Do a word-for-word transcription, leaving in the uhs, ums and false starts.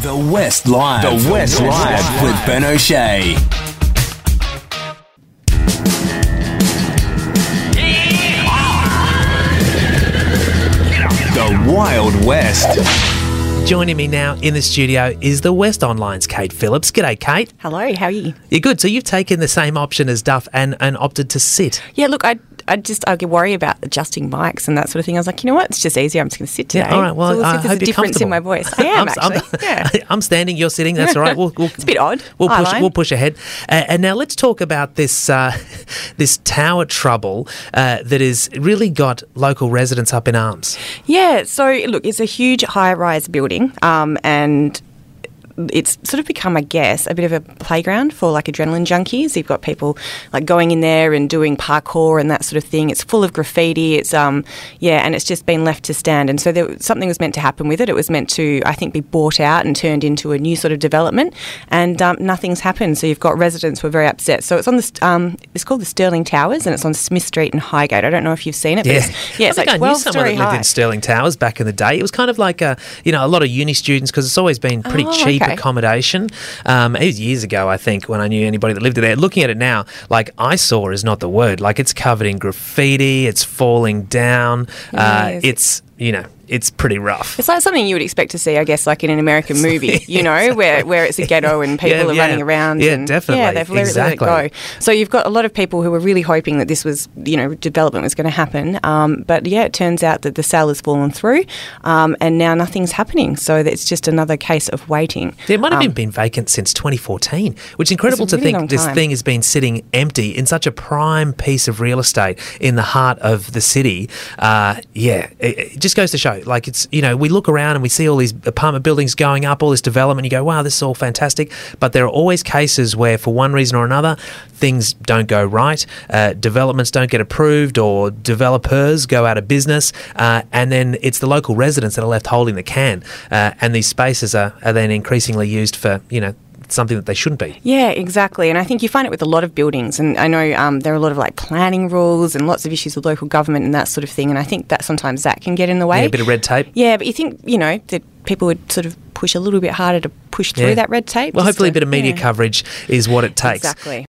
The West Live. The West Live with Ben O'Shea. The Wild West. Joining me now in the studio is the West Online's Kate Phillips. G'day, Kate. Hello, how are you? You're good. So you've taken the same option as Duff and, and opted to sit. Yeah, look, I I just I worry about adjusting mics and that sort of thing. I was like, you know what? It's just easier. I'm just going to sit today. Yeah, all right. Well, so we'll see I if there's hope a you're difference in my voice. I am I'm, actually. I'm, yeah. I'm standing. You're sitting. That's all right. We'll, we'll, it's a bit odd. We'll push. Eye-line. We'll push ahead. Uh, and now let's talk about this uh, this tower trouble uh, that has really got local residents up in arms. Yeah. So look, it's a huge high-rise building, um, and it's sort of become, I guess, a bit of a playground for like adrenaline junkies. You've got people like going in there and doing parkour and that sort of thing. It's full of graffiti. It's um yeah, and it's just been left to stand. And so there, something was meant to happen with it. It was meant to, I think, be bought out and turned into a new sort of development. And um, nothing's happened. So you've got residents who are very upset. So it's on the um it's called the Stirling Towers, and it's on Smith Street and Highgate. I don't know if you've seen it. Yeah, but it's, yeah, it's I think like I twelve knew someone story that lived high. in Stirling Towers back in the day. It was kind of like a, you know, a lot of uni students, because it's always been pretty Oh, cheap okay. accommodation. Um, it was years ago, I think, when I knew anybody that lived there. Looking at it now, like, eyesore is not the word. Like, it's covered in graffiti, it's falling down, uh, Yes. it's, you know, it's pretty rough. It's like something you would expect to see, I guess, like in an American movie, you know, where, where it's a ghetto and people Yeah, are yeah. running around. Yeah, and, definitely. Yeah, they've let, Exactly. let it go. So you've got a lot of people who were really hoping that this was, you know, development was going to happen. Um, but yeah, it turns out that the sale has fallen through, um, and now nothing's happening. So it's just another case of waiting. It might have Um, been, been vacant since twenty fourteen, which is incredible It's a to really think long this time. thing has been sitting empty in such a prime piece of real estate in the heart of the city. Uh, yeah, it, it just goes to show, like, it's, you know, we look around and we see all these apartment buildings going up, all this development, you go, wow, this is all fantastic. But there are always cases where, for one reason or another, things don't go right, uh, developments don't get approved, or developers go out of business, uh, and then it's the local residents that are left holding the can, uh, and these spaces are, are then increasingly used for, you know, something that they shouldn't be. Yeah, exactly. And I think you find it with a lot of buildings. And I know um, there are a lot of like planning rules and lots of issues with local government and that sort of thing. And I think that sometimes that can get in the way. Yeah, a bit of red tape. Yeah, but you think, you know, that people would sort of push a little bit harder to push through Yeah. that red tape. Well, just hopefully to- a bit of media yeah. coverage is what it takes. Exactly.